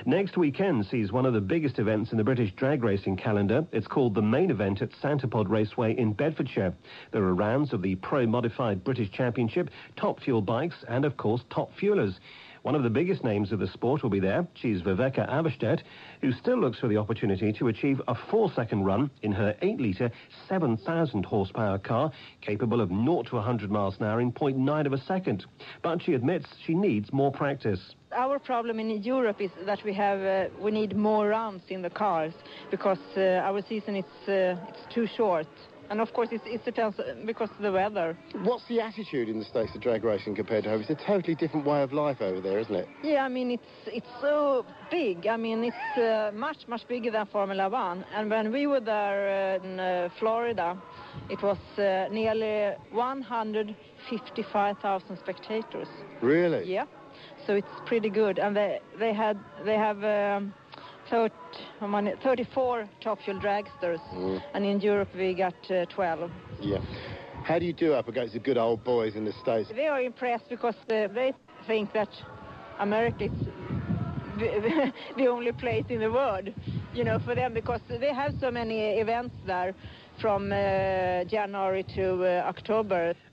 Next weekend sees one of the biggest events in the British drag racing calendar. It's called the Main Event at Santipod Raceway in Bedfordshire. There are rounds of the Pro-Modified British Championship, Top Fuel bikes and, of course, Top Fuelers. One of the biggest names of the sport will be there. She's Viveka Averstedt, who still looks for the opportunity to achieve a 4-second run in her 8-litre, 7,000-horsepower car, capable of 0 to 100 miles an hour in 0.9 of a second. But she admits she needs more practice. Our problem in Europe is that we need more rounds in the cars because our season it's too short. And of course, it depends because of the weather. What's the attitude in the States of drag racing compared to over? It's a totally different way of life over there, isn't it? Yeah, I mean, it's so big. I mean, it's much bigger than Formula One. And when we were there in Florida, it was nearly 155,000 spectators. Really? Yeah. So it's pretty good. And they have 34 Top Fuel dragsters, and in Europe we got 12. Yeah. How do you do up against the good old boys in the States? They are impressed because they think that America is the only place in the world, you know, for them, because they have so many events there from January to October.